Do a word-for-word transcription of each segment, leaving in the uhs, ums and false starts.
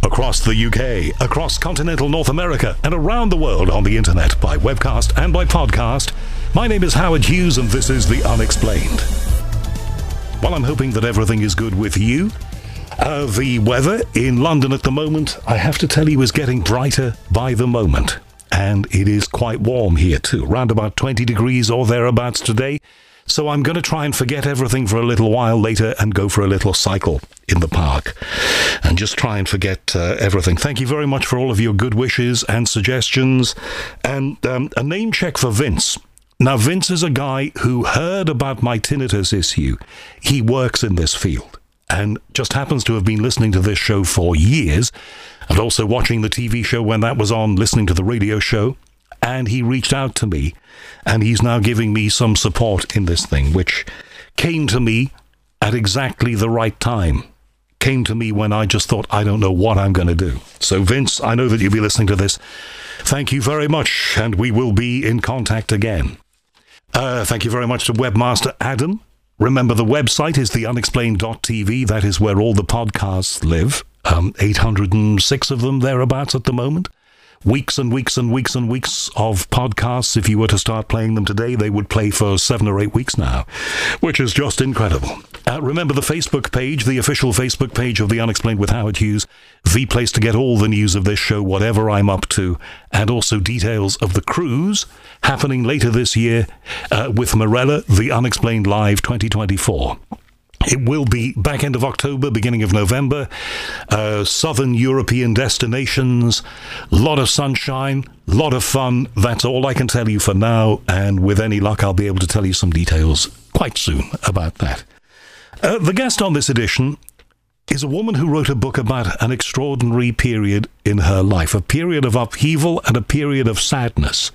Across the U K, across continental North America, and around the world on the internet by webcast and by podcast. My name is Howard Hughes, and this is The Unexplained. Well, I'm hoping that everything is good with you. Uh, the weather in London at the moment, I have to tell you, is getting brighter by the moment. And it is quite warm here too, around about twenty degrees or thereabouts today. So I'm going to try and forget everything for a little while later and go for a little cycle in the park and just try and forget uh, everything. Thank you very much for all of your good wishes and suggestions. And um, a name check for Vince. Now, Vince is a guy who heard about my tinnitus issue. He works in this field and just happens to have been listening to this show for years and also watching the T V show when that was on, listening to the radio show. And he reached out to me, and he's now giving me some support in this thing, which came to me at exactly the right time. Came to me when I just thought, I don't know what I'm going to do. So, Vince, I know that you'll be listening to this. Thank you very much, and we will be in contact again. Uh, thank you very much to Webmaster Adam. Remember, the website is the unexplained dot t v. That is where all the podcasts live. Um, eight hundred six of them thereabouts at the moment. Weeks and weeks and weeks and weeks of podcasts. If you were to start playing them today, they would play for seven or eight weeks now, which is just incredible. Uh, remember the Facebook page, the official Facebook page of The Unexplained with Howard Hughes, the place to get all the news of this show, whatever I'm up to, and also details of the cruise happening later this year uh, with Marella, The Unexplained Live twenty twenty-four. It will be back end of October, beginning of November. Uh, Southern European destinations, lot of sunshine, lot of fun. That's all I can tell you for now. And with any luck, I'll be able to tell you some details quite soon about that. Uh, the guest on this edition is a woman who wrote a book about an extraordinary period in her life, a period of upheaval and a period of sadness.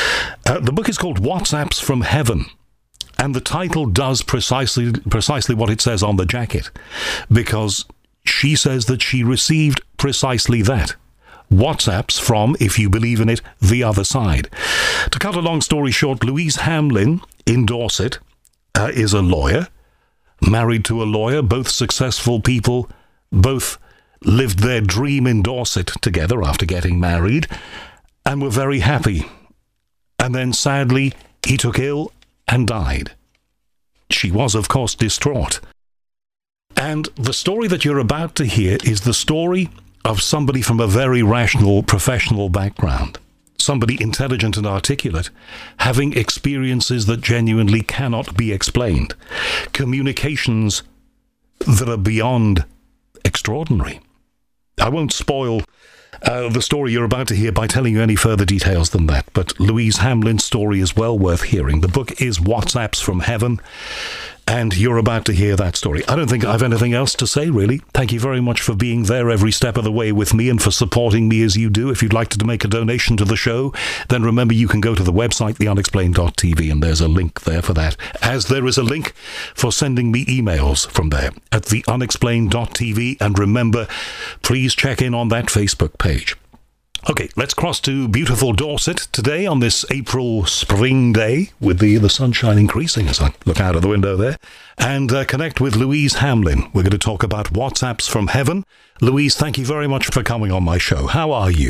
Uh, the book is called WhatsApps from Heaven. And the title does precisely precisely what it says on the jacket, because she says that she received precisely that. WhatsApps from, if you believe in it, the other side. To cut a long story short, Louise Hamlin in Dorset uh, is a lawyer, married to a lawyer, both successful people, both lived their dream in Dorset together after getting married, and were very happy. And then, sadly, he took ill and died. She was, of course, distraught. And the story that you're about to hear is the story of somebody from a very rational, professional background, somebody intelligent and articulate, having experiences that genuinely cannot be explained, communications that are beyond extraordinary. I won't spoil Uh, the story you're about to hear by telling you any further details than that, but Louise Hamlin's story is well worth hearing. The book is WhatsApps from Heaven, and you're about to hear that story. I don't think I've anything else to say, really. Thank you very much for being there every step of the way with me and for supporting me as you do. If you'd like to make a donation to the show, then remember you can go to the website, the unexplained dot t v, and there's a link there for that, as there is a link for sending me emails from there at the unexplained dot t v. And remember, please check in on that Facebook page. Okay, let's cross to beautiful Dorset today on this April spring day with the, the sunshine increasing as I look out of the window there, and uh, connect with Louise Hamlin. We're going to talk about WhatsApps from Heaven. Louise, thank you very much for coming on my show. How are you?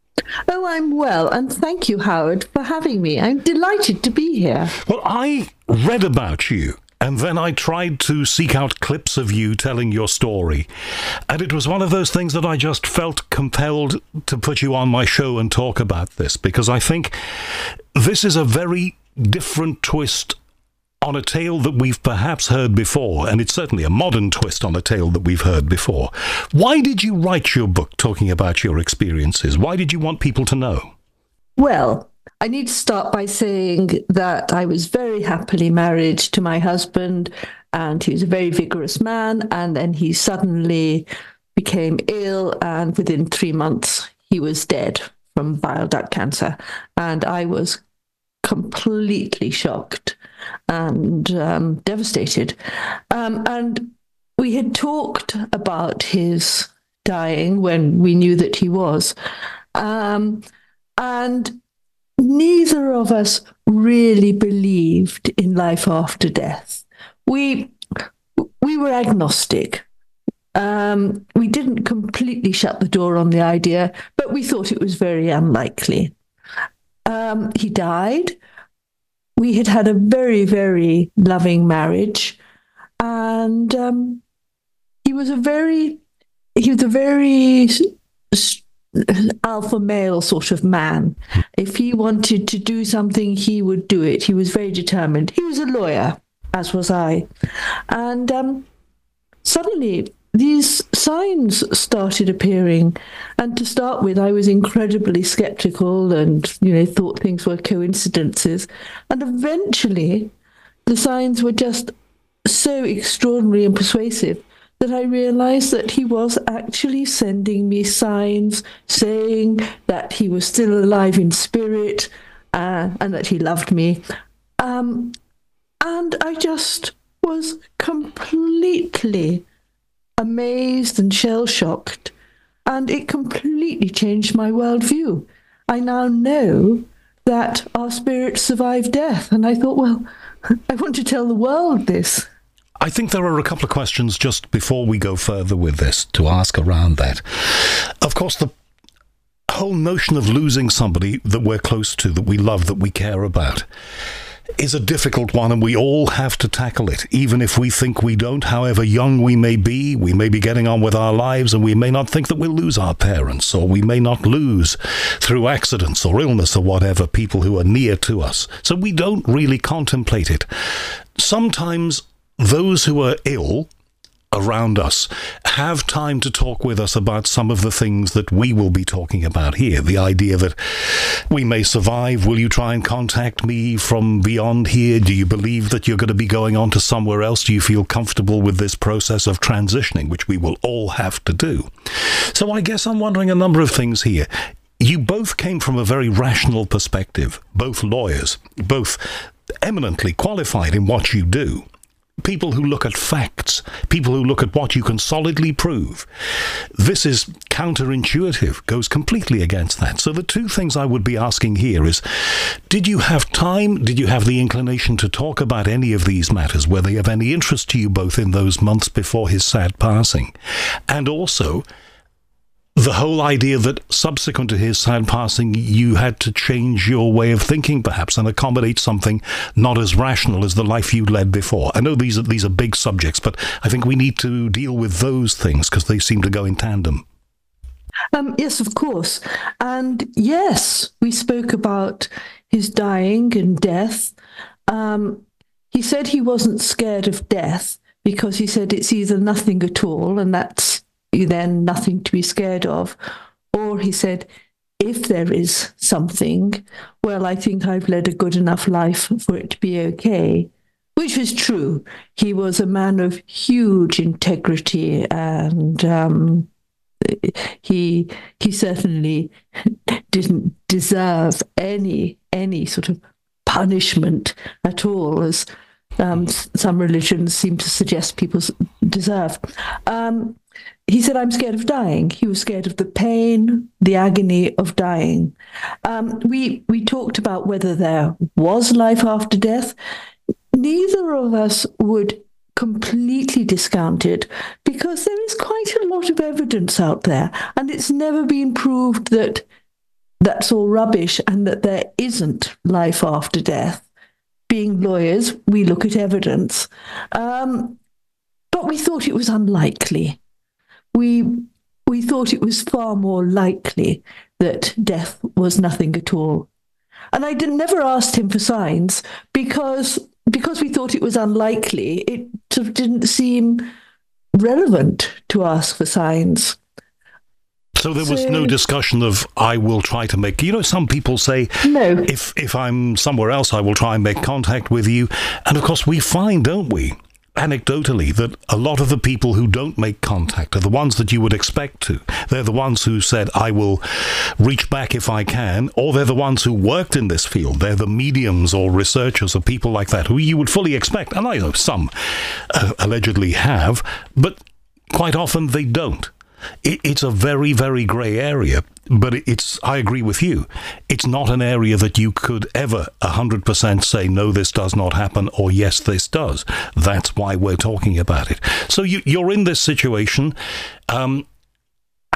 Oh, I'm well, and thank you, Howard, for having me. I'm delighted to be here. Well, I read about you, and then I tried to seek out clips of you telling your story. And it was one of those things that I just felt compelled to put you on my show and talk about this, because I think this is a very different twist on a tale that we've perhaps heard before, and it's certainly a modern twist on a tale that we've heard before. Why did you write your book talking about your experiences? Why did you want people to know? Well, I need to start by saying that I was very happily married to my husband, and he was a very vigorous man, and then he suddenly became ill, and within three months he was dead from bile duct cancer. And I was completely shocked and um, devastated. Um, and we had talked about his dying when we knew that he was. Um, and neither of us really believed in life after death. We we were agnostic. Um, we didn't completely completely shut the door on the idea, but we thought it was very unlikely. Um, he died. We had had a very, very loving marriage, and um, he was a very, he was a very alpha male sort of man. If he wanted to do something, he would do it. He was very determined. He was a lawyer, as was I. And um, suddenly these signs started appearing. And to start with, I was incredibly skeptical and, you know, thought things were coincidences. And eventually the signs were just so extraordinary and persuasive that I realized that he was actually sending me signs saying that he was still alive in spirit uh, and that he loved me. Um, and I just was completely amazed and shell-shocked, and it completely changed my worldview. I now know that our spirits survive death, and I thought, well, I want to tell the world this. I think there are a couple of questions just before we go further with this to ask around that. Of course, the whole notion of losing somebody that we're close to, that we love, that we care about, is a difficult one, and we all have to tackle it, even if we think we don't. However young we may be, we may be getting on with our lives, and we may not think that we'll lose our parents, or we may not lose, through accidents or illness or whatever, people who are near to us. So we don't really contemplate it. Sometimes those who are ill around us have time to talk with us about some of the things that we will be talking about here. The idea that we may survive. Will you try and contact me from beyond here? Do you believe that you're going to be going on to somewhere else? Do you feel comfortable with this process of transitioning, which we will all have to do? So I guess I'm wondering a number of things here. You both came from a very rational perspective, both lawyers, both eminently qualified in what you do. People who look at facts, people who look at what you can solidly prove. This is counterintuitive, goes completely against that. So the two things I would be asking here is, did you have time, did you have the inclination to talk about any of these matters? Were they of any interest to you both in those months before his sad passing? And also, the whole idea that subsequent to his sad passing, you had to change your way of thinking, perhaps, and accommodate something not as rational as the life you led before. I know these are, these are big subjects, but I think we need to deal with those things because they seem to go in tandem. Um, yes, of course. And yes, we spoke about his dying and death. Um, he said he wasn't scared of death because he said it's either nothing at all, and that's then nothing to be scared of. Or he said, if there is something, well, I think I've led a good enough life for it to be okay, which was true. He was a man of huge integrity, and um, he he certainly didn't deserve any any sort of punishment at all, as um, some religions seem to suggest people deserve. Um, He said, I'm scared of dying. He was scared of the pain, the agony of dying. Um, we we talked about whether there was life after death. Neither of us would completely discount it because there is quite a lot of evidence out there, and it's never been proved that that's all rubbish and that there isn't life after death. Being lawyers, we look at evidence. Um, but we thought it was unlikely. We we thought it was far more likely that death was nothing at all. And I did, never asked him for signs because, because we thought it was unlikely, it sort of didn't seem relevant to ask for signs. So there was So- no discussion of, I will try to make... You know, some people say, No. if, if I'm somewhere else, I will try and make contact with you. And of course, we find, don't we, anecdotally, that a lot of the people who don't make contact are the ones that you would expect to. They're the ones who said, I will reach back if I can, or they're the ones who worked in this field. They're the mediums or researchers or people like that who you would fully expect. And I know some uh, allegedly have, but quite often they don't. It, it's a very, very grey area, but it's, I agree with you, it's not an area that you could ever one hundred percent say, no, this does not happen, or yes, this does. That's why we're talking about it. So you, you're in this situation, um,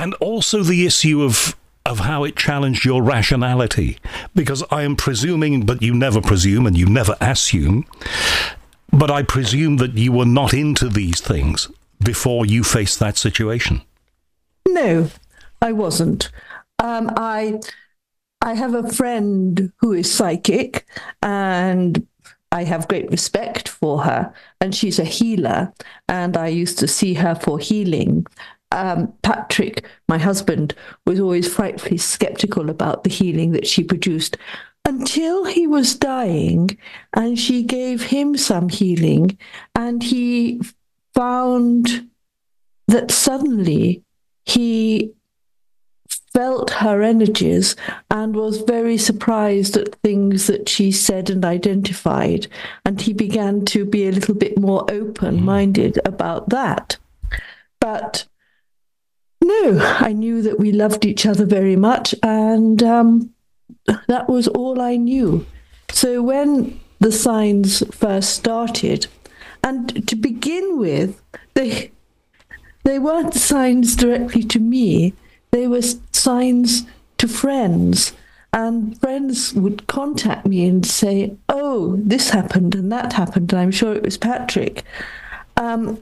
And also the issue of of how it challenged your rationality, because I am presuming, but you never presume and you never assume, but I presume that you were not into these things before you faced that situation. No, I wasn't. Um, I I have a friend who is psychic, and I have great respect for her, and she's a healer, and I used to see her for healing. Um, Patrick, my husband, was always frightfully skeptical about the healing that she produced until he was dying, and she gave him some healing, and he found that suddenly he felt her energies and was very surprised at things that she said and identified. And he began to be a little bit more open-minded about that. But no, I knew that we loved each other very much, and um, that was all I knew. So when the signs first started, and to begin with, they they weren't signs directly to me. They were signs to friends, and friends would contact me and say, oh, this happened and that happened, and I'm sure it was Patrick. Um,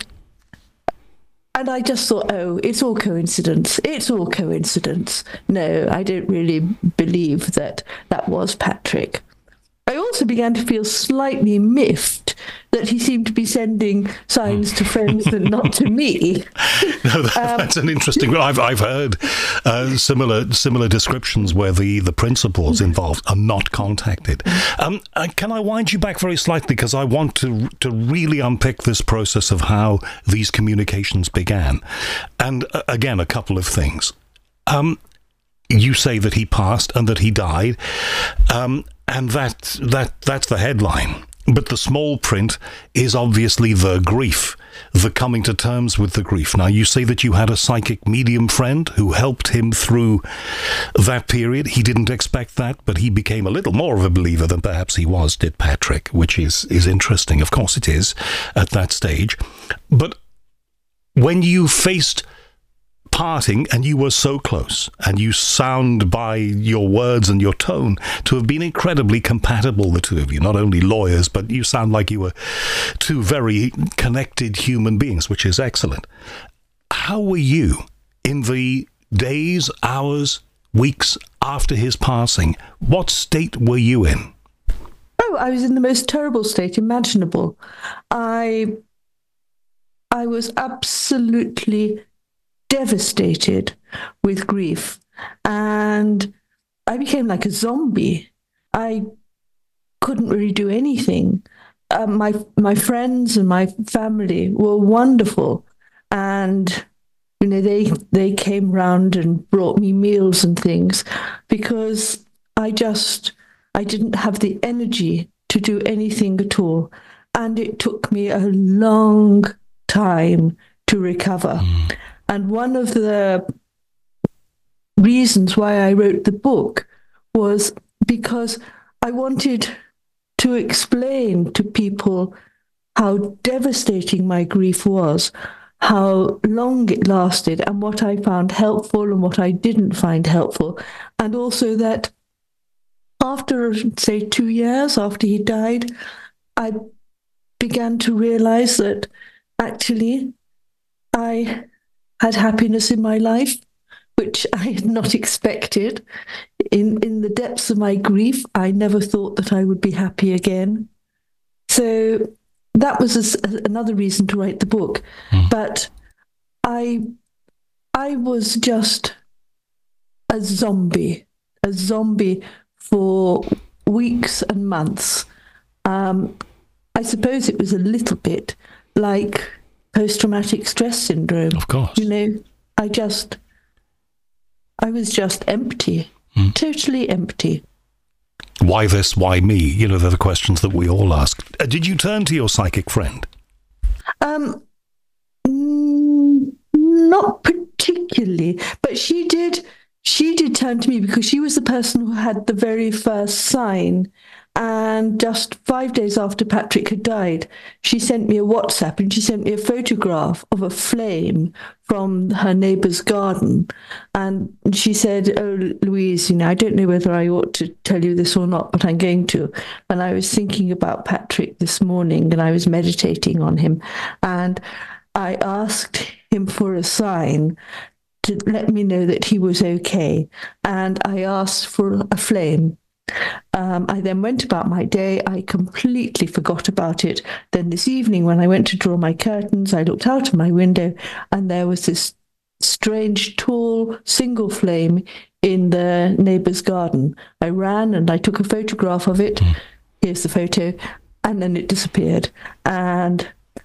and I just thought, oh, it's all coincidence. It's all coincidence. No, I don't really believe that that was Patrick. I also began to feel slightly miffed that he seemed to be sending signs to friends and not to me. No, that, um, that's an interesting. I've I've heard uh, similar similar descriptions where the, the principals involved are not contacted. Um, uh, can I wind you back very slightly, because I want to to really unpick this process of how these communications began, and uh, again a couple of things. Um, you say that he passed and that he died. Um, And that that that's the headline. But the small print is obviously the grief, the coming to terms with the grief. Now, you say that you had a psychic medium friend who helped him through that period. He didn't expect that, but he became a little more of a believer than perhaps he was, did Patrick, which is, is interesting. Of course it is at that stage. But when you faced parting, and you were so close, and you sound by your words and your tone to have been incredibly compatible, the two of you, not only lawyers, but you sound like you were two very connected human beings, which is excellent. How were you in the days, hours, weeks after his passing? What state were you in? Oh, I was in the most terrible state imaginable. I, I was absolutely devastated with grief, and I became like a zombie. I couldn't really do anything. Uh, my my friends and my family were wonderful, and you know they they came round and brought me meals and things, because I just I didn't have the energy to do anything at all, and it took me a long time to recover. Mm. And one of the reasons why I wrote the book was because I wanted to explain to people how devastating my grief was, how long it lasted, and what I found helpful and what I didn't find helpful. And also that after, say, two years after he died, I began to realize that actually I had happiness in my life, which I had not expected. In in the depths of my grief, I never thought that I would be happy again. So that was a, another reason to write the book. Mm. But I, I was just a zombie, a zombie for weeks and months. Um, I suppose it was a little bit like post-traumatic stress syndrome. Of course. You know, I just, I was just empty, mm. totally empty. Why this? Why me? You know, they're the questions that we all ask. Uh, did you turn to your psychic friend? Um, mm, not particularly, but she did, she did turn to me because she was the person who had the very first sign. And just five days after Patrick had died, she sent me a WhatsApp and she sent me a photograph of a flame from her neighbour's garden. And she said, "Oh, Louise, you know, I don't know whether I ought to tell you this or not, but I'm going to." And I was thinking about Patrick this morning and I was meditating on him. And I asked him for a sign to let me know that he was okay. And I asked for a flame. Um, I then went about my day. I completely forgot about it. Then this evening, when I went to draw my curtains, I looked out of my window and there was this strange, tall, single flame in the neighbour's garden. I ran and I took a photograph of it. Mm. Here's the photo. And then it disappeared. And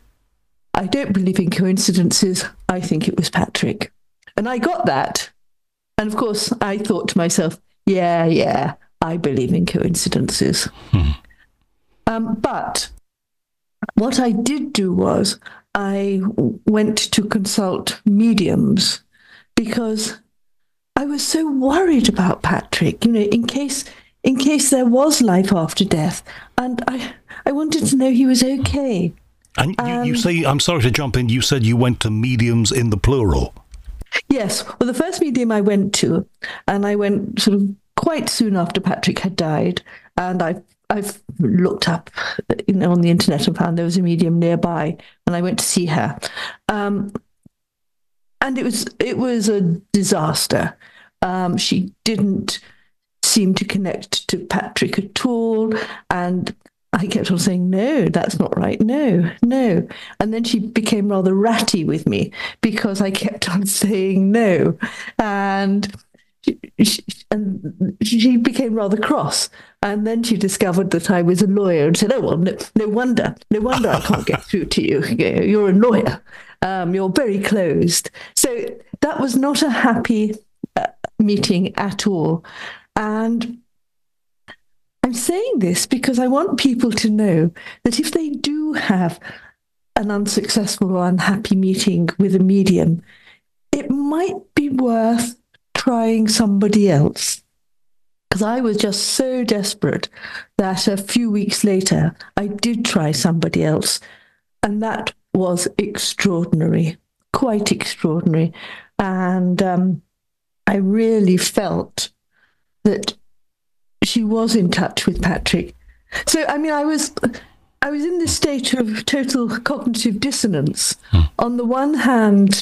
I don't believe in coincidences. I think it was Patrick. And I got that. And of course, I thought to myself, yeah, yeah, I believe in coincidences. Hmm. Um, but what I did do was I went to consult mediums because I was so worried about Patrick, you know, in case in case there was life after death. And I, I wanted to know he was okay. And you, um, you say, I'm sorry to jump in, you said you went to mediums in the plural. Yes. Well, the first medium I went to, and I went sort of quite soon after Patrick had died, and I've, I've looked up, you know, on the internet and found there was a medium nearby, and I went to see her. Um, and it was it was a disaster. Um, she didn't seem to connect to Patrick at all, and I kept on saying, no, that's not right. No, no. And then she became rather ratty with me because I kept on saying no. And she, she, and she became rather cross. And then she discovered that I was a lawyer and said, oh, well, no, no wonder. No wonder I can't get through to you. You're a lawyer. Um, you're very closed. So that was not a happy uh, meeting at all. And I'm saying this because I want people to know that if they do have an unsuccessful or unhappy meeting with a medium, it might be worth trying somebody else. Because I was just so desperate that a few weeks later, I did try somebody else. And that was extraordinary, quite extraordinary. And um, I really felt that she was in touch with Patrick. So, I mean, I was I was in this state of total cognitive dissonance. Hmm. On the one hand,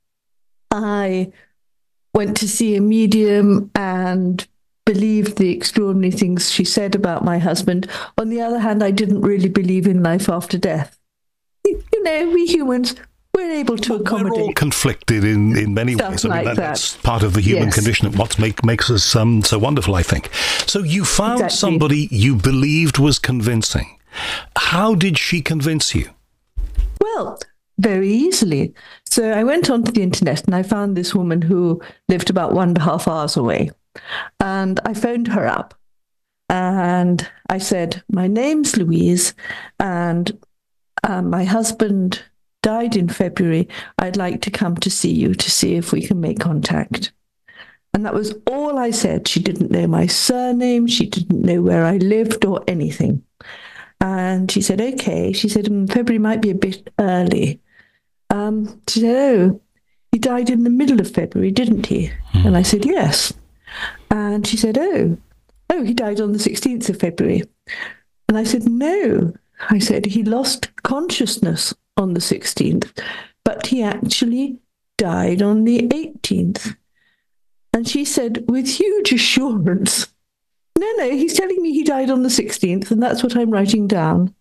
I went to see a medium and believed the extraordinary things she said about my husband. On the other hand, I didn't really believe in life after death. You know, we humans, we're able to accommodate. We're all conflicted in, in many Stuff ways. I mean, like that, that. that's part of the human Yes. condition and what make, makes us um, so wonderful, I think. So you found Exactly. somebody you believed was convincing. How did she convince you? Well, very easily. So I went onto the internet and I found this woman who lived about one and a half hours away. And I phoned her up and I said, my name's Louise and um, my husband died in February. I'd like to come to see you to see if we can make contact. And that was all I said. She didn't know my surname. She didn't know where I lived or anything. And she said, okay. She said, mm, February might be a bit early. Um, she said, oh, he died in the middle of February, didn't he? Hmm. And I said, yes. And she said, oh, oh, he died on the sixteenth of February. And I said, no. I said, he lost consciousness on the sixteenth, but he actually died on the eighteenth. And she said, with huge assurance, no, no, he's telling me he died on the sixteenth, and that's what I'm writing down.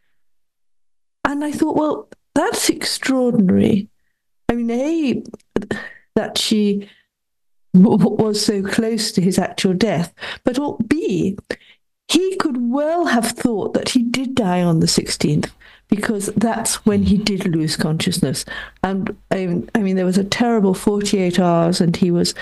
And I thought, well, that's extraordinary. I mean, A, that she w- was so close to his actual death, but B, he could well have thought that he did die on the sixteenth, because that's when he did lose consciousness. And I, I mean, there was a terrible forty-eight hours, and he was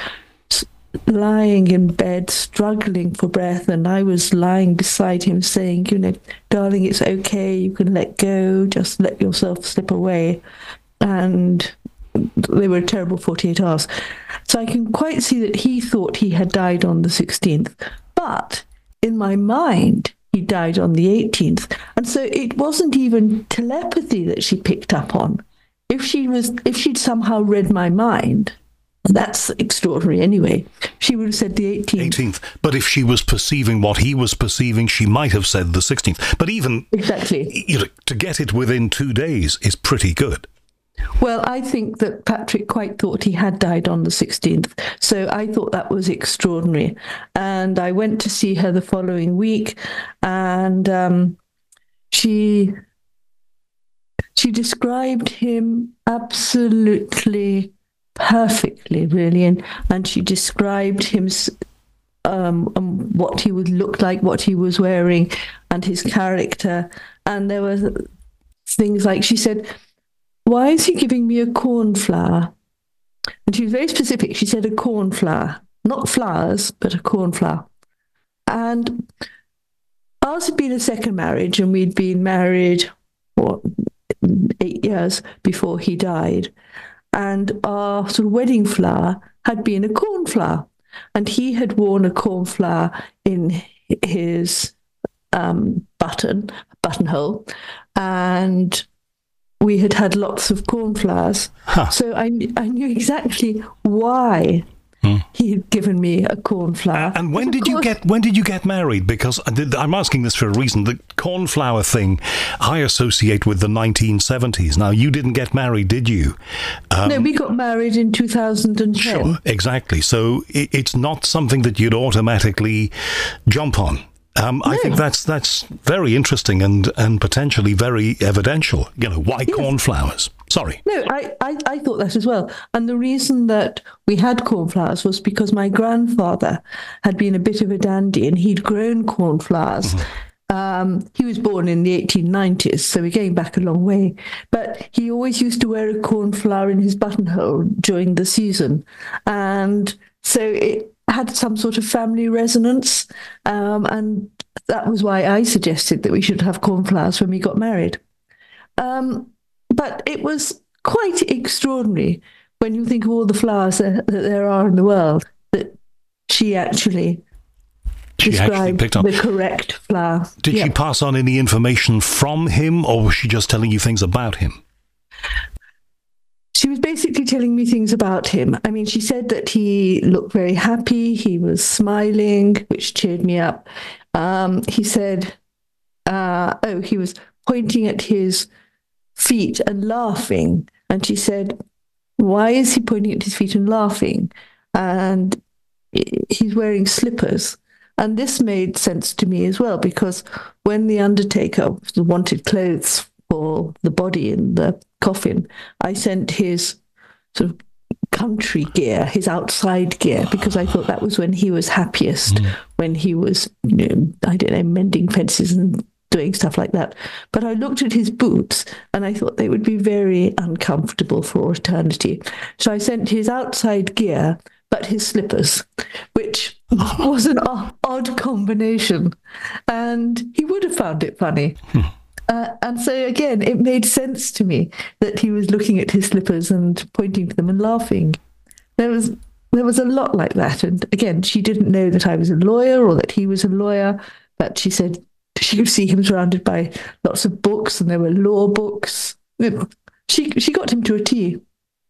lying in bed, struggling for breath, and I was lying beside him saying, you know, darling, it's okay, you can let go, just let yourself slip away. And they were a terrible forty-eight hours. So I can quite see that he thought he had died on the sixteenth. But in my mind, he died on the eighteenth. And so it wasn't even telepathy that she picked up on. If she was, if she'd somehow read my mind, that's extraordinary anyway, she would have said the eighteenth. eighteenth. But if she was perceiving what he was perceiving, she might have said the sixteenth. But even exactly, you know, to get it within two days is pretty good. Well, I think that Patrick quite thought he had died on the sixteenth. So I thought that was extraordinary. And I went to see her the following week, and um, she she described him absolutely perfectly, really. And, and she described him, um, um, what he would look like, what he was wearing, and his character. And there were things like, she said, "Why is he giving me a cornflower?" And she was very specific. She said a cornflower, not flowers, but a cornflower. And ours had been a second marriage, and we'd been married, what, eight years before he died. And our sort of wedding flower had been a cornflower. And he had worn a cornflower in his um, button, buttonhole. And we had had lots of cornflowers. Huh. So I, I knew exactly why hmm. he had given me a cornflower. And when did course, you get when did you get married? Because I'm asking this for a reason. The cornflower thing I associate with the nineteen seventies. Now, you didn't get married, did you? Um, no, we got married in two thousand ten. Sure, exactly. So it, it's not something that you'd automatically jump on. Um, no. I think that's that's very interesting and, and potentially very evidential. You know, why yes. cornflowers? Sorry. No, I, I, I thought that as well. And the reason that we had cornflowers was because my grandfather had been a bit of a dandy and he'd grown cornflowers. Mm-hmm. Um, he was born in the eighteen nineties, so we're going back a long way. But he always used to wear a cornflower in his buttonhole during the season. And so it had some sort of family resonance, um, and that was why I suggested that we should have cornflowers when we got married. Um, but it was quite extraordinary when you think of all the flowers that, that there are in the world, that she actually she described actually picked up the correct flower. Did yep. she pass on any information from him, or was she just telling you things about him? She was basically telling me things about him. I mean, she said that he looked very happy. He was smiling, which cheered me up. Um, he said, uh, oh, he was pointing at his feet and laughing. And she said, why is he pointing at his feet and laughing? And he's wearing slippers. And this made sense to me as well, because when the undertaker wanted clothes for the body in the coffin, I sent his sort of country gear, his outside gear, because I thought that was when he was happiest, mm. when he was, you know, I don't know, mending fences and doing stuff like that. But I looked at his boots and I thought they would be very uncomfortable for eternity. So I sent his outside gear, but his slippers, which was an odd combination. And he would have found it funny. Hmm. Uh, and so, again, it made sense to me that he was looking at his slippers and pointing to them and laughing. There was there was a lot like that. And, again, she didn't know that I was a lawyer or that he was a lawyer, but she said she could see him surrounded by lots of books, and there were law books. She, she got him to a T.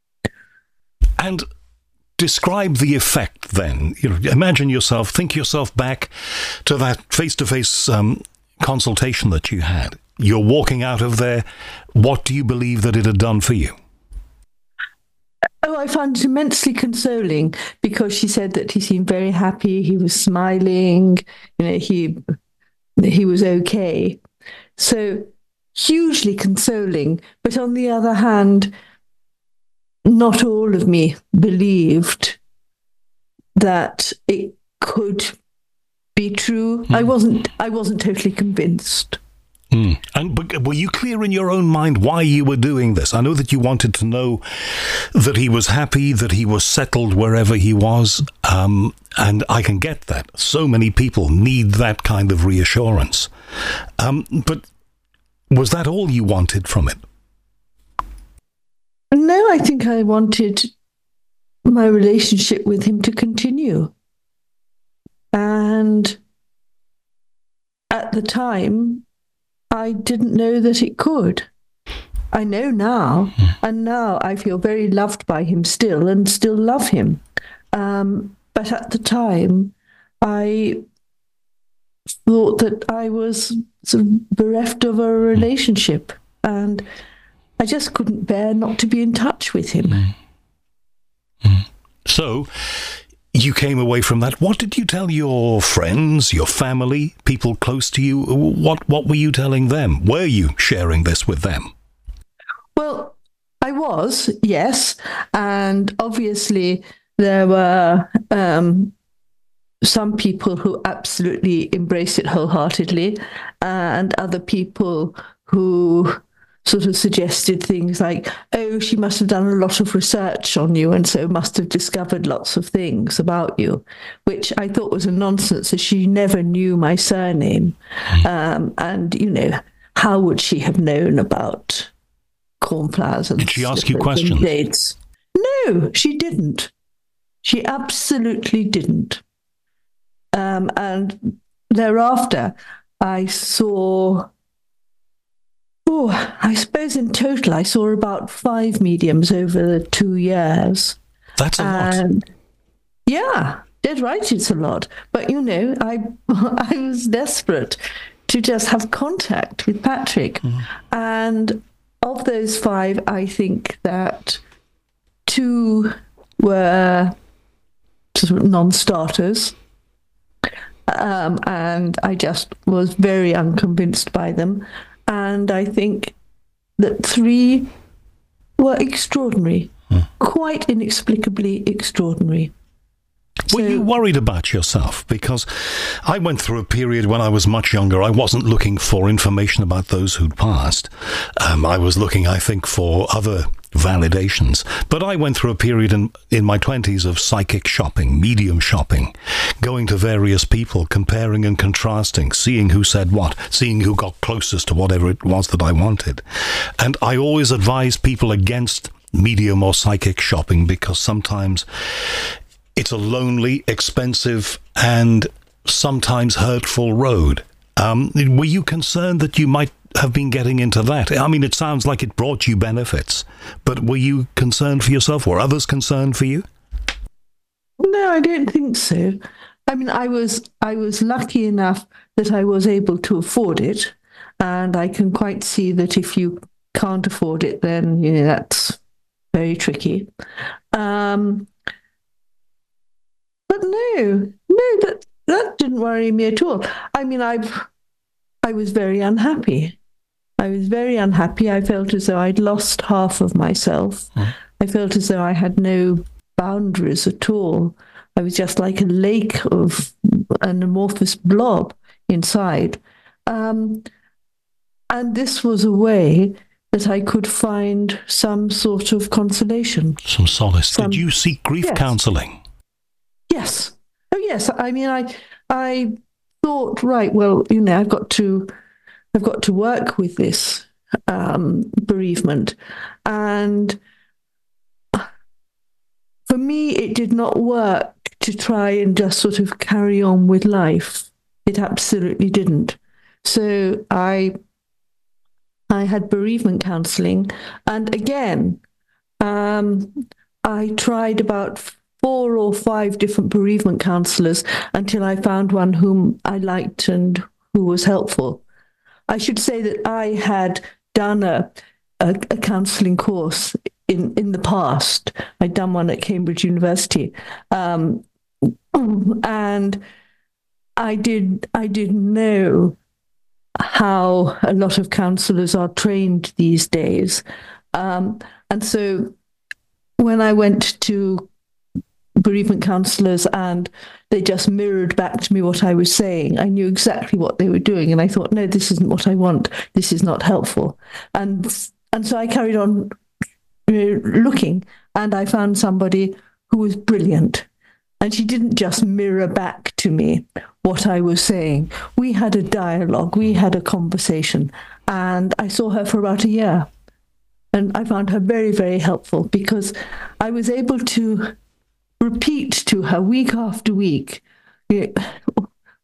And describe the effect then. You know, imagine yourself, think yourself back to that face-to-face um, consultation that you had. You're walking out of there. What do you believe that it had done for you? Oh, I found it immensely consoling, because she said that he seemed very happy. He was smiling. You know, he he was okay. So hugely consoling. But on the other hand, not all of me believed that it could be true. Mm. I wasn't. I wasn't totally convinced. Mm. And but were you clear in your own mind why you were doing this? I know that you wanted to know that he was happy, that he was settled wherever he was, um, and I can get that. So many people need that kind of reassurance. Um, but was that all you wanted from it? No, I think I wanted my relationship with him to continue. And at at the time, I didn't know that it could. I know now, mm. and now I feel very loved by him still and still love him. Um, but at the time, I thought that I was sort of bereft of a relationship, and I just couldn't bear not to be in touch with him. Mm. Mm. So, you came away from that. What did you tell your friends, your family, people close to you? What what were you telling them? Were you sharing this with them? Well, I was, yes. And obviously there were um, some people who absolutely embraced it wholeheartedly, and other people who sort of suggested things like, oh, she must have done a lot of research on you and so must have discovered lots of things about you, which I thought was a nonsense, as she never knew my surname. Um, and, you know, how would she have known about cornflowers? And did she ask you questions? Dates? No, she didn't. She absolutely didn't. Um, and thereafter, I saw... Oh, I suppose in total I saw about five mediums over the two years. That's a and lot. Yeah, dead right, it's a lot. But, you know, I I was desperate to just have contact with Patrick. Mm. And of those five, I think that two were sort of non-starters. Um, and I just was very unconvinced by them. And I think that three were extraordinary, hmm. quite inexplicably extraordinary. Were so, you worried about yourself? Because I went through a period when I was much younger. I wasn't looking for information about those who'd passed. Um, I was looking, I think, for other validations. But I went through a period in, in my twenties of psychic shopping, medium shopping, going to various people, comparing and contrasting, seeing who said what, seeing who got closest to whatever it was that I wanted. And I always advise people against medium or psychic shopping, because sometimes it's a lonely, expensive, and sometimes hurtful road. Um, were you concerned that you might have been getting into that? I mean, it sounds like it brought you benefits, but were you concerned for yourself? Were others concerned for you? No, I don't think so. I mean, I was I was lucky enough that I was able to afford it, and I can quite see that if you can't afford it, then, you know, that's very tricky. Um, but no, no, that that didn't worry me at all. I mean, I I was very unhappy. I was very unhappy. I felt as though I'd lost half of myself. Mm. I felt as though I had no boundaries at all. I was just like a lake of an amorphous blob inside. Um, and this was a way that I could find some sort of consolation. Some solace. Some, Did you seek grief yes. counselling? Yes. Oh, yes. I mean, I I thought, right, well, you know, I've got to... I've got to work with this um, bereavement. And for me, it did not work to try and just sort of carry on with life. It absolutely didn't. So I I had bereavement counselling. And again, um, I tried about four or five different bereavement counsellors until I found one whom I liked and who was helpful. I should say that I had done a, a, a counselling course in, in the past. I'd done one at Cambridge University. Um, and I did, I did know how a lot of counsellors are trained these days. Um, and so when I went to bereavement counsellors and they just mirrored back to me what I was saying, I knew exactly what they were doing, and I thought, no, this isn't what I want. This is not helpful. And and so I carried on looking, and I found somebody who was brilliant. And she didn't just mirror back to me what I was saying. We had a dialogue, we had a conversation, and I saw her for about a year. And I found her very, very helpful, because I was able to repeat to her week after week, you know,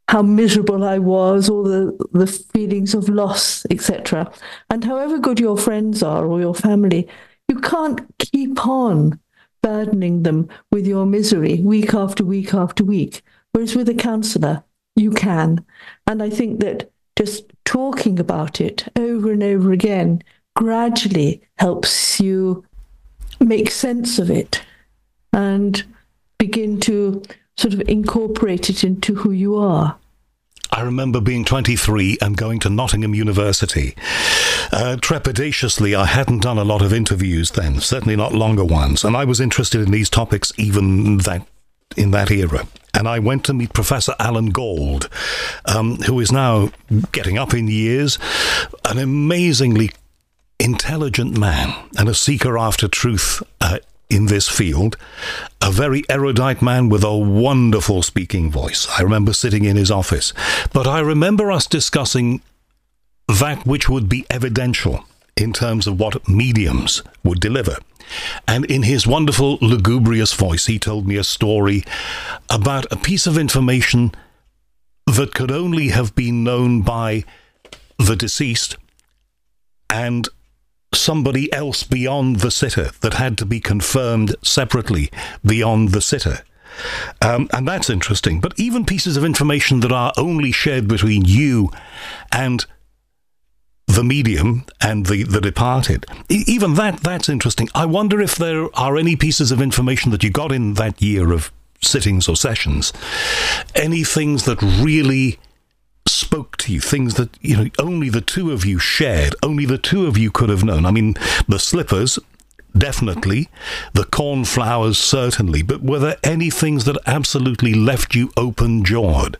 how miserable I was, all the, the feelings of loss, et cetera. And however good your friends are or your family, you can't keep on burdening them with your misery week after week after week. Whereas with a counsellor, you can. And I think that just talking about it over and over again gradually helps you make sense of it and begin to sort of incorporate it into who you are. I remember being twenty-three and going to Nottingham University. Uh, trepidatiously, I hadn't done a lot of interviews then, certainly not longer ones, and I was interested in these topics even that in that era. And I went to meet Professor Alan Gauld, um, who is now getting up in years, an amazingly intelligent man and a seeker after truth uh, in this field, a very erudite man with a wonderful speaking voice. I remember sitting in his office. But I remember us discussing that which would be evidential in terms of what mediums would deliver. And in his wonderful, lugubrious voice, he told me a story about a piece of information that could only have been known by the deceased and somebody else beyond the sitter, that had to be confirmed separately beyond the sitter. Um, and that's interesting. But even pieces of information that are only shared between you and the medium and the, the departed, e- even that, that's interesting. I wonder if there are any pieces of information that you got in that year of sittings or sessions, any things that really spoke to you, things that, you know, only the two of you shared, only the two of you could have known. I mean, the slippers, definitely, the cornflowers, certainly, but were there any things that absolutely left you open-jawed?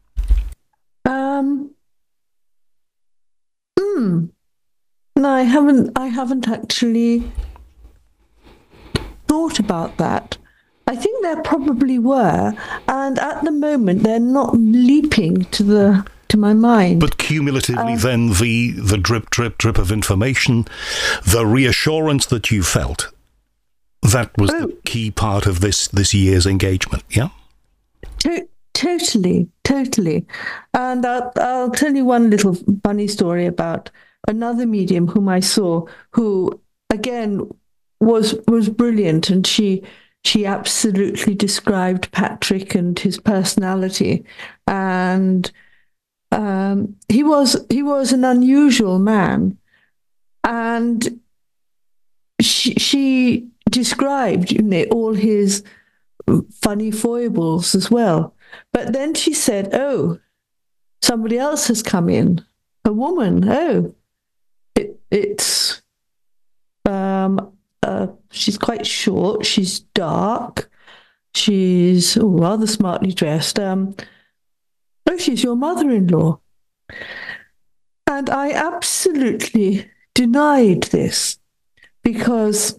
Um, hmm. No, I haven't, I haven't actually thought about that. I think there probably were, and at the moment they're not leaping to the to my mind. But cumulatively, um, then the the drip, drip, drip of information, the reassurance that you felt, that was oh, the key part of this this year's engagement. Yeah, to- totally, totally. And I'll, I'll tell you one little funny story about another medium whom I saw, who again was was brilliant, and she. She absolutely described Patrick and his personality, and um, he was he was an unusual man, and she, she described, you know, all his funny foibles as well. But then she said, "Oh, somebody else has come in, a woman. Oh, it, it's." Um, Uh, she's quite short, she's dark, she's oh, rather smartly dressed. Um, oh, she's your mother-in-law. And I absolutely denied this because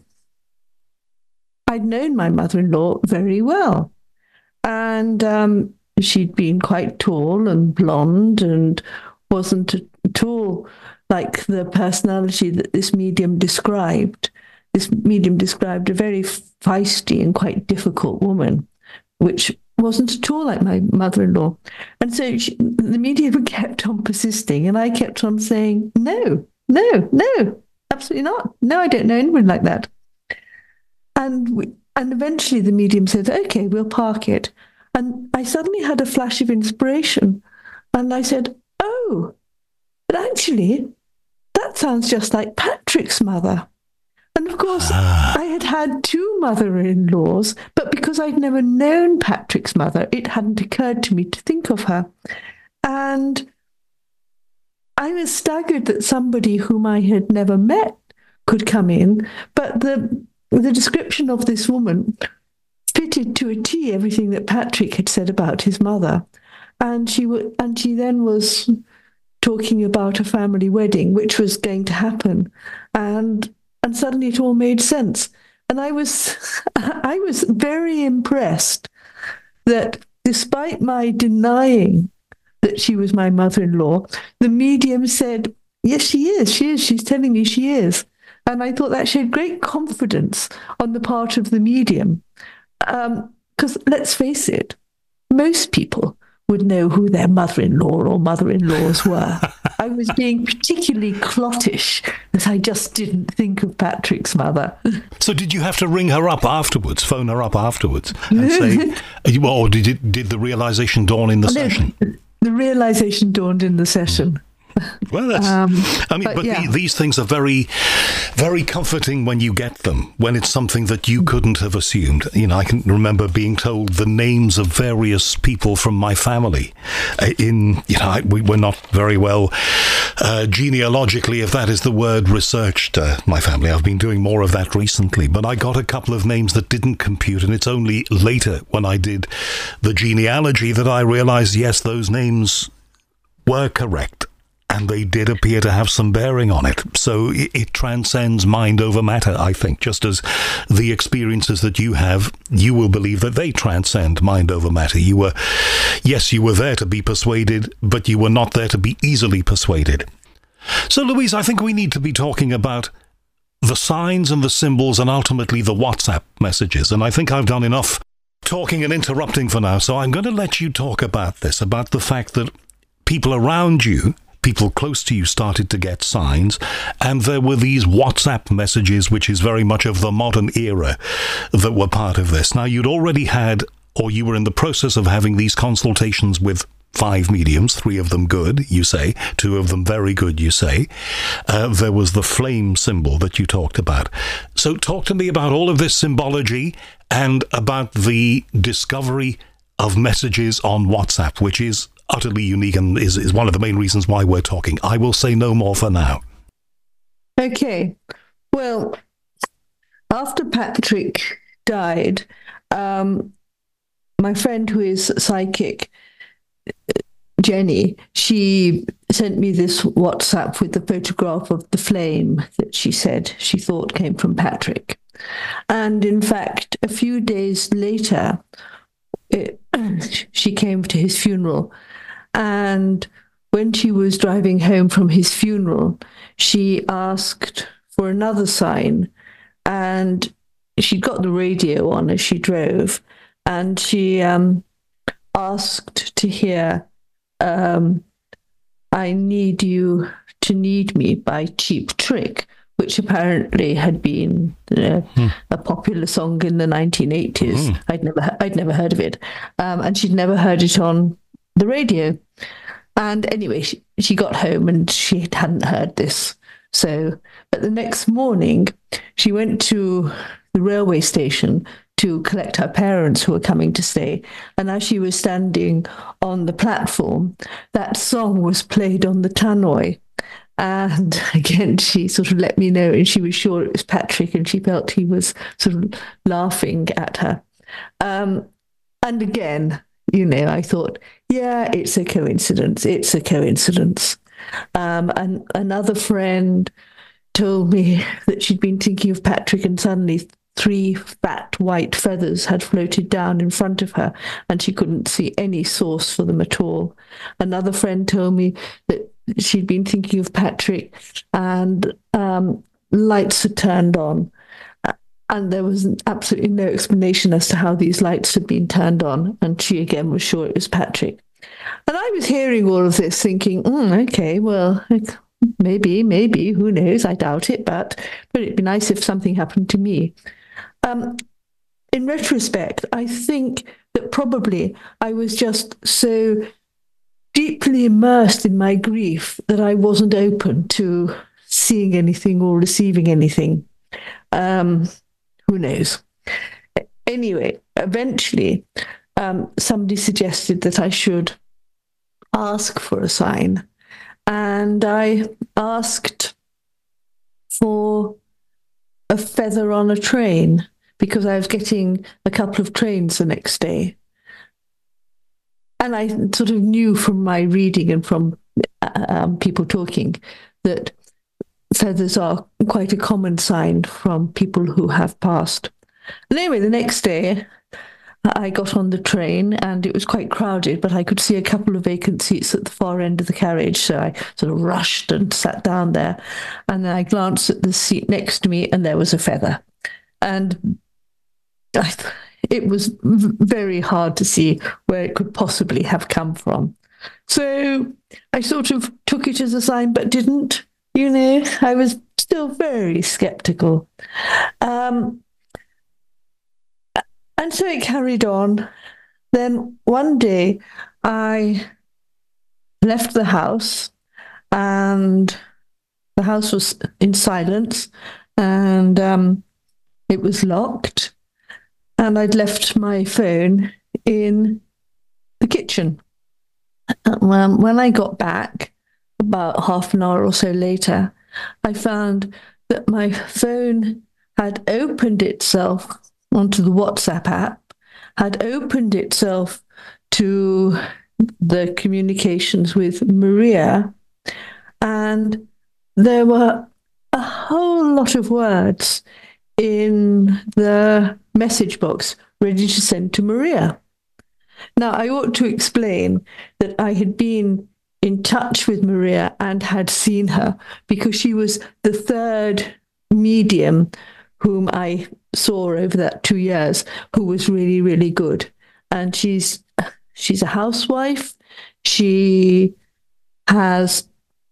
I'd known my mother-in-law very well. And um, she'd been quite tall and blonde and wasn't at all like the personality that this medium described. This medium described a very feisty and quite difficult woman, which wasn't at all like my mother-in-law. And so she, the medium kept on persisting, and I kept on saying, no, no, no, absolutely not. No, I don't know anyone like that. And we, and eventually the medium said, okay, we'll park it. And I suddenly had a flash of inspiration. And I said, oh, but actually, that sounds just like Patrick's mother. And of course, ah. I had had two mother-in-laws, but because I'd never known Patrick's mother, it hadn't occurred to me to think of her. And I was staggered that somebody whom I had never met could come in, but the the description of this woman fitted to a T everything that Patrick had said about his mother. And she w- and she then was talking about a family wedding, which was going to happen. And And suddenly it all made sense. And I was I was very impressed that despite my denying that she was my mother-in-law, the medium said, yes, she is, she is, she's telling me she is. And I thought that showed great confidence on the part of the medium. Because um, let's face it, most people would know who their mother-in-law or mother-in-laws were. I was being particularly clottish that I just didn't think of Patrick's mother. So did you have to ring her up afterwards, phone her up afterwards and say, or did it, did the realization dawn in the no, session? The realization dawned in the session. Well, that's, um, I mean, but, but yeah. the, these things are very, very comforting when you get them, when it's something that you couldn't have assumed. You know, I can remember being told the names of various people from my family in, you know, I, we were not very well uh, genealogically, if that is the word, researched uh, my family. I've been doing more of that recently, but I got a couple of names that didn't compute, and it's only later when I did the genealogy that I realized, yes, those names were correct. And they did appear to have some bearing on it. So it, it transcends mind over matter, I think. Just as the experiences that you have, you will believe that they transcend mind over matter. You were, yes, you were there to be persuaded, but you were not there to be easily persuaded. So, Louise, I think we need to be talking about the signs and the symbols and ultimately the WhatsApp messages. And I think I've done enough talking and interrupting for now. So I'm going to let you talk about this, about the fact that people around you, people close to you, started to get signs, and there were these WhatsApp messages, which is very much of the modern era, that were part of this. Now, you'd already had, or you were in the process of having these consultations with five mediums, three of them good, you say, two of them very good, you say. Uh, there was the flame symbol that you talked about. So talk to me about all of this symbology and about the discovery of messages on WhatsApp, which is utterly unique and is, is one of the main reasons why we're talking. I will say no more for now. Okay. Well, after Patrick died, um, my friend who is psychic, Jenny, she sent me this WhatsApp with the photograph of the flame that she said she thought came from Patrick. And in fact, a few days later, it, she came to his funeral. And when she was driving home from his funeral, she asked for another sign. And she got the radio on as she drove. And she um, asked to hear um, I Need You to Need Me by Cheap Trick, which apparently had been uh, hmm. a popular song in the nineteen eighties. Hmm. I'd never, I'd never heard of it. Um, and she'd never heard it on the radio. And anyway, she, she got home and she hadn't heard this. So, but the next morning, she went to the railway station to collect her parents who were coming to stay. And as she was standing on the platform, that song was played on the tannoy. And again, she sort of let me know, and she was sure it was Patrick, and she felt he was sort of laughing at her. Um, and again, you know, I thought, yeah, it's a coincidence. It's a coincidence. Um, and another friend told me that she'd been thinking of Patrick, and suddenly three fat white feathers had floated down in front of her, and she couldn't see any source for them at all. Another friend told me that she'd been thinking of Patrick, and um, lights had turned on. And there was absolutely no explanation as to how these lights had been turned on. And she again was sure it was Patrick. And I was hearing all of this thinking, mm, okay, well, maybe, maybe, who knows? I doubt it, but, but it'd be nice if something happened to me. Um, in retrospect, I think that probably I was just so deeply immersed in my grief that I wasn't open to seeing anything or receiving anything. Um, who knows? Anyway, eventually, um, somebody suggested that I should ask for a sign. And I asked for a feather on a train because I was getting a couple of trains the next day. And I sort of knew from my reading and from um, people talking that feathers are quite a common sign from people who have passed. And anyway, the next day, I got on the train and it was quite crowded, but I could see a couple of vacant seats at the far end of the carriage. So I sort of rushed and sat down there. And then I glanced at the seat next to me and there was a feather. And I, it was v- very hard to see where it could possibly have come from. So I sort of took it as a sign, but didn't. You know, I was still very skeptical. Um, and so it carried on. Then one day I left the house, and the house was in silence, and um, it was locked. And I'd left my phone in the kitchen. Um, when I got back, about half an hour or so later, I found that my phone had opened itself onto the WhatsApp app, had opened itself to the communications with Maria, and there were a whole lot of words in the message box ready to send to Maria. Now, I ought to explain that I had been in touch with Maria and had seen her, because she was the third medium whom I saw over that two years who was really, really good. And she's she's a housewife. She has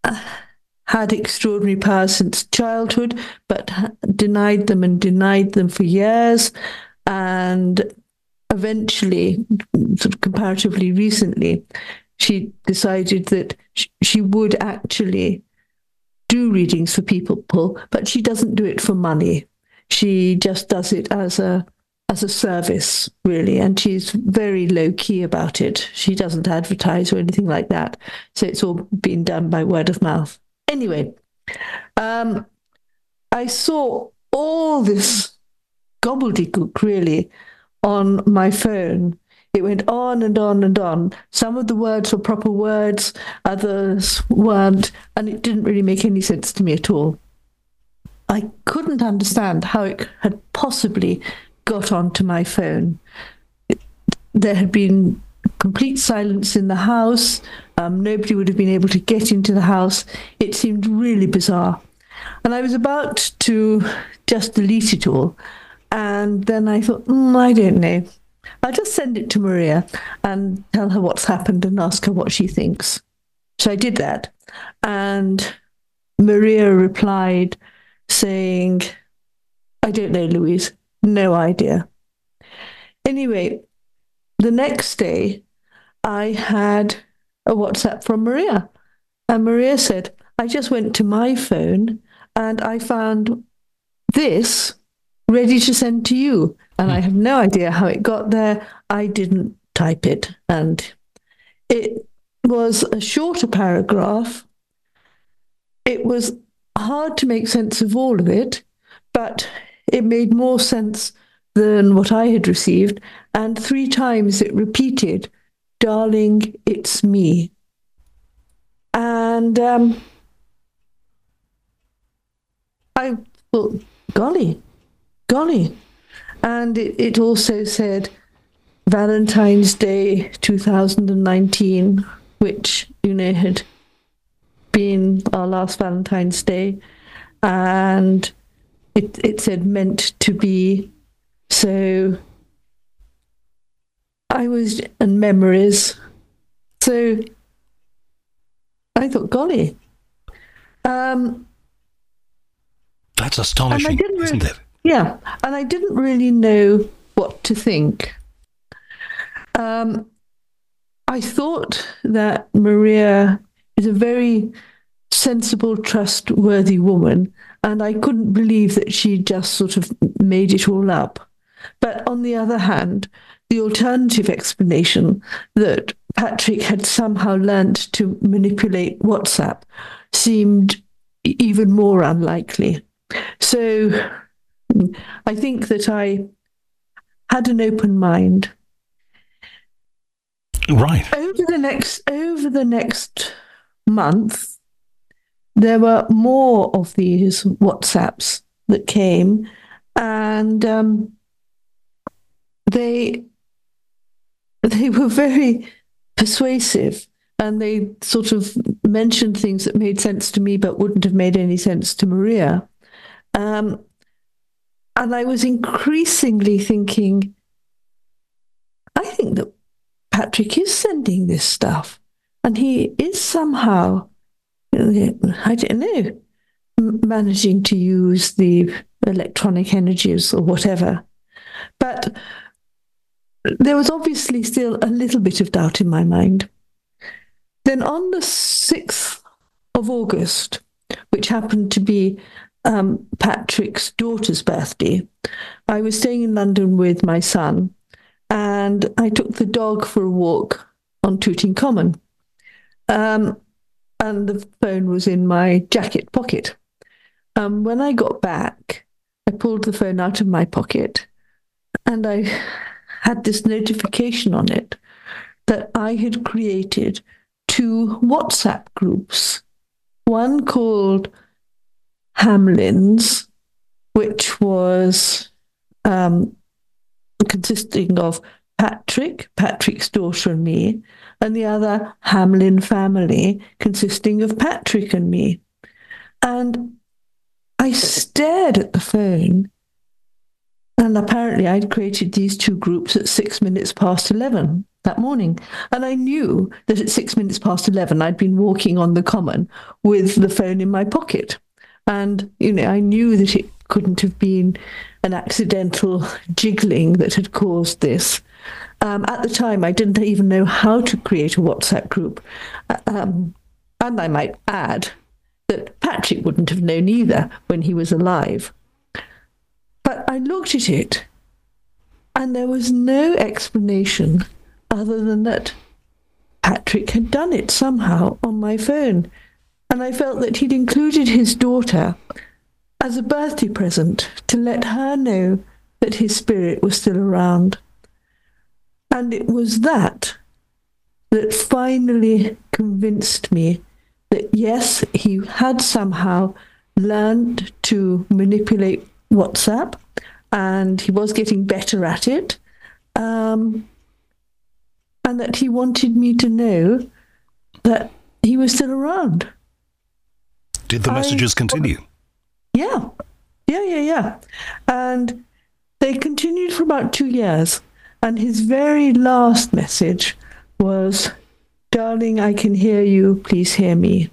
had extraordinary powers since childhood, but denied them and denied them for years. And eventually, sort of comparatively recently, she decided that she would actually do readings for people, but she doesn't do it for money. She just does it as a as a service, really, and she's very low key about it. She doesn't advertise or anything like that, so it's all been done by word of mouth. Anyway, um, I saw all this gobbledygook, really, on my phone. It went on and on and on. Some of the words were proper words, others weren't, and it didn't really make any sense to me at all. I couldn't understand how it had possibly got onto my phone. It, there had been complete silence in the house. Um, nobody would have been able to get into the house. It seemed really bizarre. And I was about to just delete it all. And then I thought, mm, I don't know. I'll just send it to Maria and tell her what's happened and ask her what she thinks. So I did that. And Maria replied saying, I don't know, Louise, no idea. Anyway, the next day I had a WhatsApp from Maria. And Maria said, I just went to my phone and I found this ready to send to you. And I have no idea how it got there. I didn't type it. And it was a shorter paragraph. It was hard to make sense of all of it, but it made more sense than what I had received. And three times it repeated, darling, it's me. And um, I thought, golly, golly. And it, it also said Valentine's Day two thousand nineteen, which, you know, had been our last Valentine's Day. And it, it said meant to be. So I was, and memories. So I thought, golly. Um, That's astonishing, isn't it? Yeah, and I didn't really know what to think. Um, I thought that Maria is a very sensible, trustworthy woman, and I couldn't believe that she just sort of made it all up. But on the other hand, the alternative explanation that Patrick had somehow learnt to manipulate WhatsApp seemed even more unlikely. So I think that I had an open mind. Right. Over the next over the next month, there were more of these WhatsApps that came, and um, they they were very persuasive, and they sort of mentioned things that made sense to me but wouldn't have made any sense to Maria. Um, And I was increasingly thinking, think that Patrick is sending this stuff, and he is somehow, I don't know, managing to use the electronic energies or whatever. But there was obviously still a little bit of doubt in my mind. Then on the sixth of August, which happened to be um, Patrick's daughter's birthday, I was staying in London with my son, and I took the dog for a walk on Tooting Common. Um, and the phone was in my jacket pocket. Um, when I got back, I pulled the phone out of my pocket, and I had this notification on it that I had created two WhatsApp groups. One called Hamlins, which was um, consisting of Patrick, Patrick's daughter and me, and the other Hamlin family, consisting of Patrick and me. And I stared at the phone, and apparently I'd created these two groups at six minutes past eleven that morning. And I knew that at six minutes past eleven, I'd been walking on the common with the phone in my pocket. And, you know, I knew that it couldn't have been an accidental jiggling that had caused this. Um, at the time, I didn't even know how to create a WhatsApp group. Um, and I might add that Patrick wouldn't have known either when he was alive. But I looked at it, and there was no explanation other than that Patrick had done it somehow on my phone. And I felt that he'd included his daughter as a birthday present to let her know that his spirit was still around. And it was that that finally convinced me that, yes, he had somehow learned to manipulate WhatsApp, and he was getting better at it, um, and that he wanted me to know that he was still around. Did the messages I, continue? Yeah, yeah, yeah, yeah. And they continued for about two years. And his very last message was, "Darling, I can hear you. Please hear me."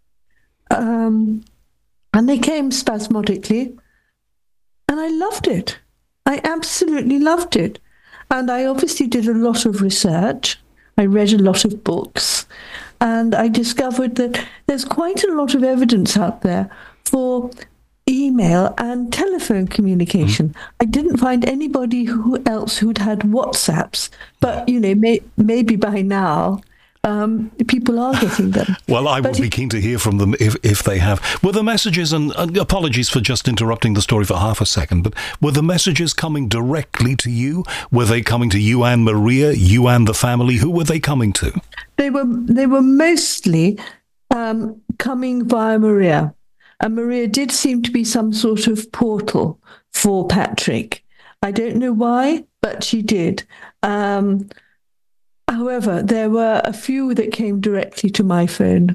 Um, and they came spasmodically. And I loved it. I absolutely loved it. And I obviously did a lot of research. I read a lot of books. And I discovered that there's quite a lot of evidence out there for email and telephone communication. Mm-hmm. I didn't find anybody who else who'd had WhatsApps, but, you know, may, maybe by now um, people are getting them. Well, I but would be keen to hear from them if, if they have. Were the messages, and uh, apologies for just interrupting the story for half a second, but were the messages coming directly to you? Were they coming to you and Maria, you and the family? Who were they coming to? They were, they were mostly um, coming via Maria. And Maria did seem to be some sort of portal for Patrick. I don't know why, but she did. Um, however, there were a few that came directly to my phone.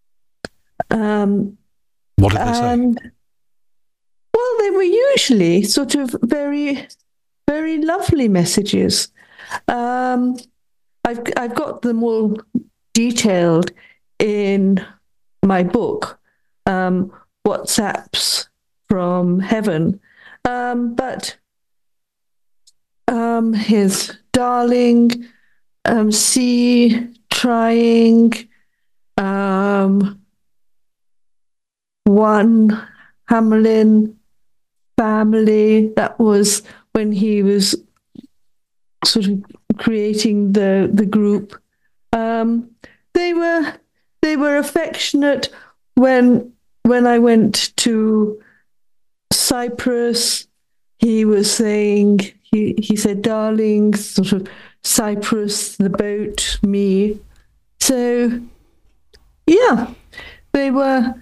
Um, what did they and, say? Well, they were usually sort of very, very lovely messages. Um, I've I've got them all detailed in my book. Um, WhatsApps from heaven, um, but um, his darling, um, see, trying, um, one, Hamlin, family. That was when he was sort of creating the the group. Um, they were they were affectionate when. When I went to Cyprus, he was saying, he, he said, "Darling," sort of Cyprus, the boat, me. So, yeah, they were,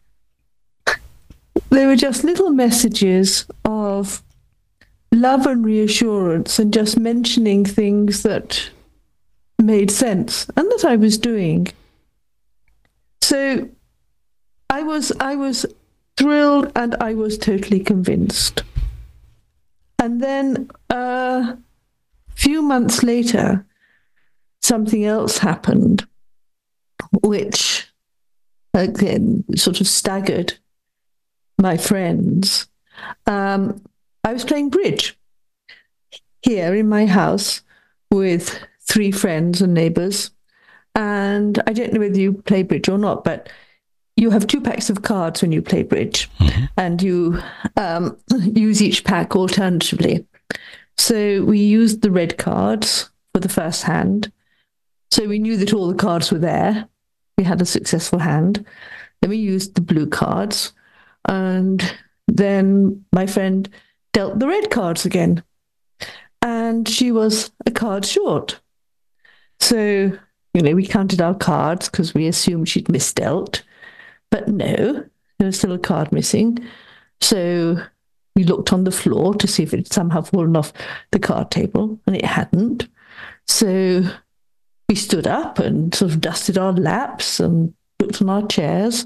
they were just little messages of love and reassurance, and just mentioning things that made sense and that I was doing. So, I was I was thrilled, and I was totally convinced. And then uh, few months later, something else happened, which again sort of staggered my friends. Um, I was playing bridge here in my house with three friends and neighbours. And I don't know whether you play bridge or not, but you have two packs of cards when you play bridge, mm-hmm. and you um, use each pack alternatively. So we used the red cards for the first hand. So we knew that all the cards were there. We had a successful hand. Then we used the blue cards. And then my friend dealt the red cards again. And she was a card short. So, you know, we counted our cards because we assumed she'd misdealt. But no, there was still a card missing. So we looked on the floor to see if it had somehow fallen off the card table, and it hadn't. So we stood up and sort of dusted our laps and looked on our chairs.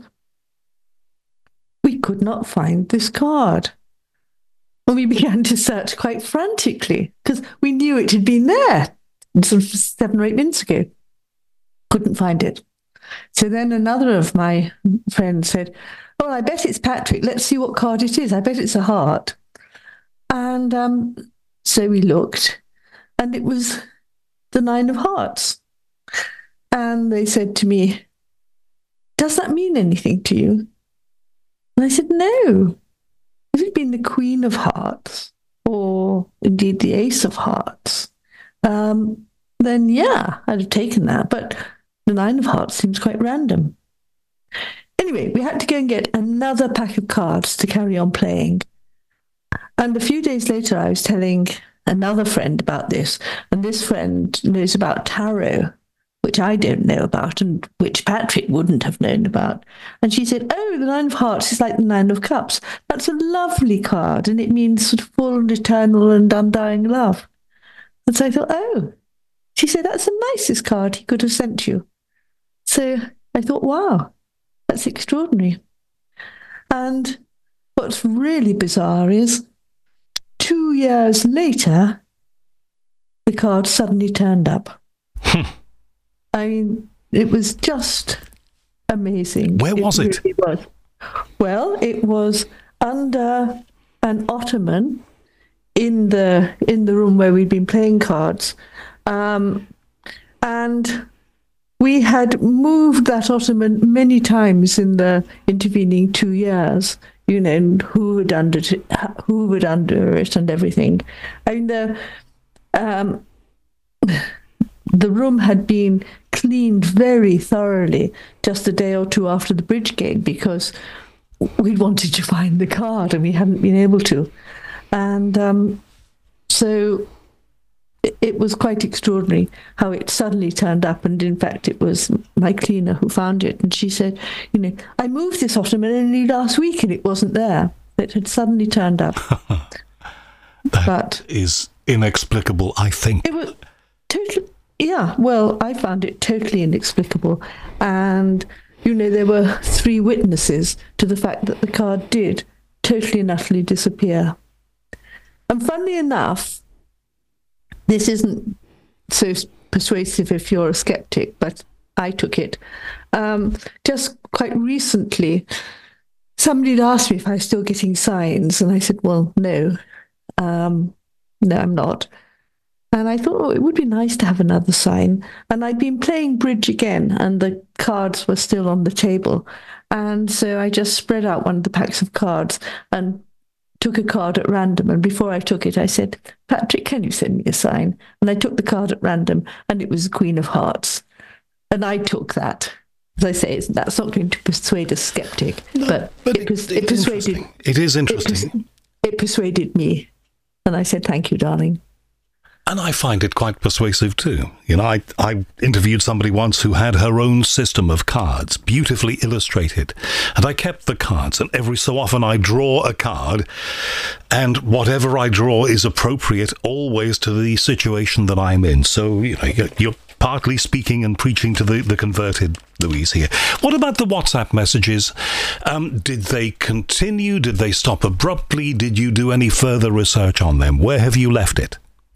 We could not find this card. And we began to search quite frantically because we knew it had been there sort of seven or eight minutes ago. Couldn't find it. So then another of my friends said, "Oh, I bet it's Patrick. Let's see what card it is. I bet it's a heart." And um, so we looked, and it was the nine of hearts. And they said to me, "Does that mean anything to you?" And I said, "No. If it had been the Queen of Hearts, or indeed the Ace of Hearts, um, then yeah, I'd have taken that. But the Nine of Hearts seems quite random." Anyway, we had to go and get another pack of cards to carry on playing. And a few days later, I was telling another friend about this. And this friend knows about tarot, which I don't know about and which Patrick wouldn't have known about. And she said, "Oh, the Nine of Hearts is like the Nine of Cups. That's a lovely card. And it means sort of full and eternal and undying love." And so I thought, oh, she said, "That's the nicest card he could have sent you." So I thought, wow, that's extraordinary. And what's really bizarre is two years later, the card suddenly turned up. I mean, it was just amazing. Where was it? It really was. Well, it was under an ottoman in the in the room where we'd been playing cards. Um, and we had moved that ottoman many times in the intervening two years, you know, and hoovered under it, hoovered under it and everything. I mean, the, um, the room had been cleaned very thoroughly just a day or two after the bridge game because we wanted to find the card and we hadn't been able to. And um, so it was quite extraordinary how it suddenly turned up. And in fact, it was my cleaner who found it. And she said, you know, "I moved this ottoman only last week and it wasn't there. It had suddenly turned up." That but is inexplicable, I think. It was totally, yeah, well, I found it totally inexplicable. And, you know, there were three witnesses to the fact that the card did totally and utterly disappear. And funnily enough, this isn't so persuasive if you're a skeptic, but I took it. Um, just quite recently, somebody had asked me if I was still getting signs, and I said, well, no, um, no, I'm not. And I thought, oh, it would be nice to have another sign. And I'd been playing bridge again, and the cards were still on the table. And so I just spread out one of the packs of cards and took a card at random. And before I took it, I said, "Patrick, can you send me a sign?" And I took the card at random, and it was the Queen of Hearts. And I took that. As I say, it's, that's not going to persuade a skeptic, no, but, but it, it, it persuaded. It is interesting. It, it persuaded me. And I said, "Thank you, darling." And I find it quite persuasive too. You know, I, I interviewed somebody once who had her own system of cards, beautifully illustrated. And I kept the cards, and every so often I draw a card, and whatever I draw is appropriate always to the situation that I'm in. So, you know, you're partly speaking and preaching to the, the converted Louise here. What about the WhatsApp messages? Um, did they continue? Did they stop abruptly? Did you do any further research on them? Where have you left it?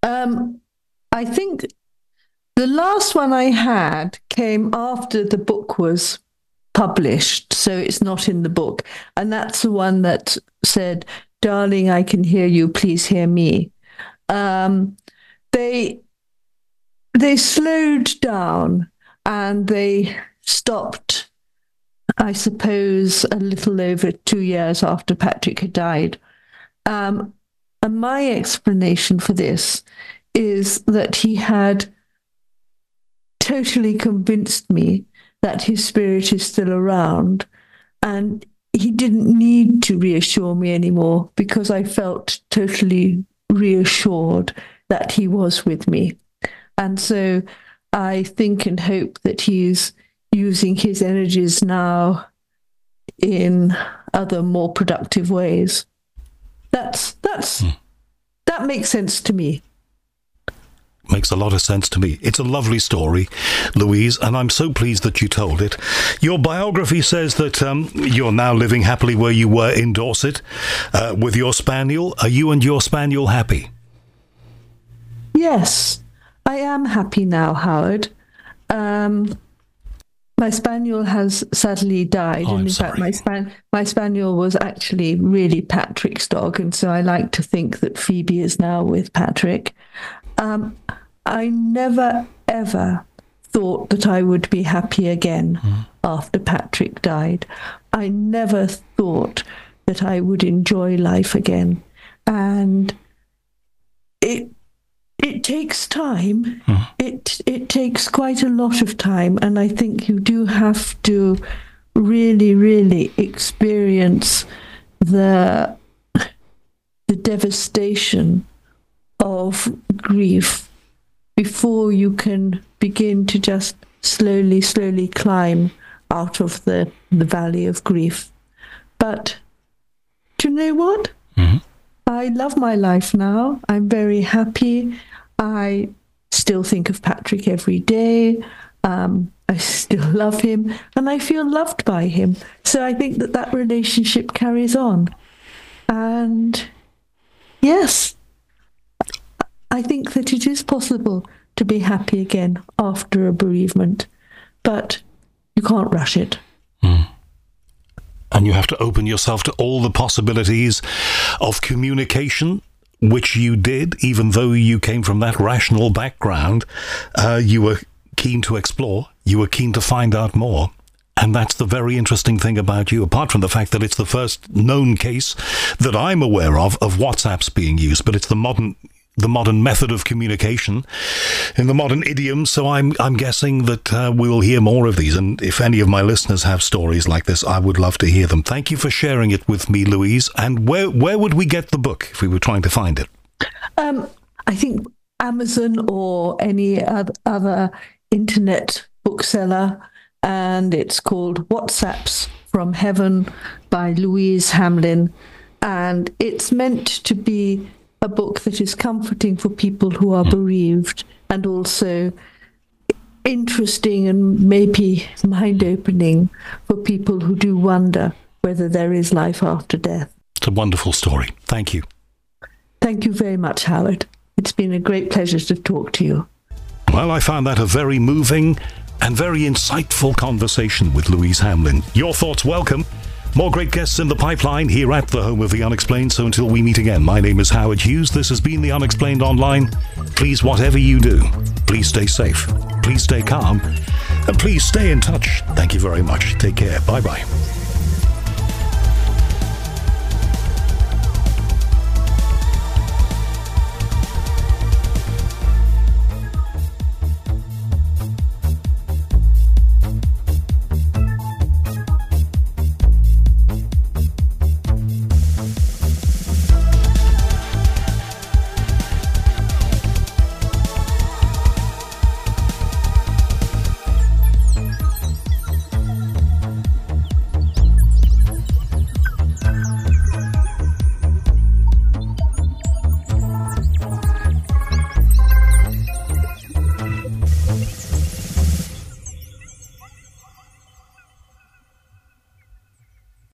Um, I think the last one I had came after the book was published, so it's not in the book. And that's the one that said, "Darling, I can hear you, please hear me." Um, they they slowed down and they stopped, I suppose, a little over two years after Patrick had died. Um, and my explanation for this is that he had totally convinced me that his spirit is still around, and he didn't need to reassure me anymore because I felt totally reassured that he was with me. And so I think and hope that he's using his energies now in other more productive ways. That's that's mm. that makes sense to me. Makes a lot of sense to me. It's a lovely story, Louise, and I'm so pleased that you told it. Your biography says that um, you're now living happily where you were in Dorset uh, with your spaniel. Are you and your spaniel happy? Yes, I am happy now, Howard. Um, my spaniel has sadly died. Oh, and in sorry. fact, my, span- my spaniel was actually really Patrick's dog, and so I like to think that Phoebe is now with Patrick. Um, I never, ever thought that I would be happy again mm. after Patrick died. I never thought that I would enjoy life again. And it it takes time. Mm. It it takes quite a lot of time. And I think you do have to really, really experience the the devastation of grief before you can begin to just slowly, slowly climb out of the, the valley of grief. But do you know what? Mm-hmm. I love my life now. I'm very happy. I still think of Patrick every day. Um, I still love him, and I feel loved by him. So I think that that relationship carries on. And yes, I think that it is possible to be happy again after a bereavement, but you can't rush it. Mm. And you have to open yourself to all the possibilities of communication, which you did, even though you came from that rational background. Uh, you were keen to explore. You were keen to find out more. And that's the very interesting thing about you, apart from the fact that it's the first known case that I'm aware of of WhatsApps being used, but it's the modern the modern method of communication in the modern idiom. So I'm I'm guessing that uh, we will hear more of these. And if any of my listeners have stories like this, I would love to hear them. Thank you for sharing it with me, Louise. And where where would we get the book if we were trying to find it? Um, I think Amazon or any other internet bookseller. And it's called WhatsApps from Heaven by Louise Hamlin. And it's meant to be a book that is comforting for people who are bereaved, and also interesting and maybe mind-opening for people who do wonder whether there is life after death. It's a wonderful story. Thank you. Thank you very much, Howard. It's been a great pleasure to talk to you. Well, I found that a very moving and very insightful conversation with Louise Hamlin. Your thoughts welcome. More great guests in the pipeline here at the home of The Unexplained. So until we meet again, my name is Howard Hughes. This has been The Unexplained Online. Please, whatever you do, please stay safe, please stay calm, and please stay in touch. Thank you very much. Take care. Bye-bye.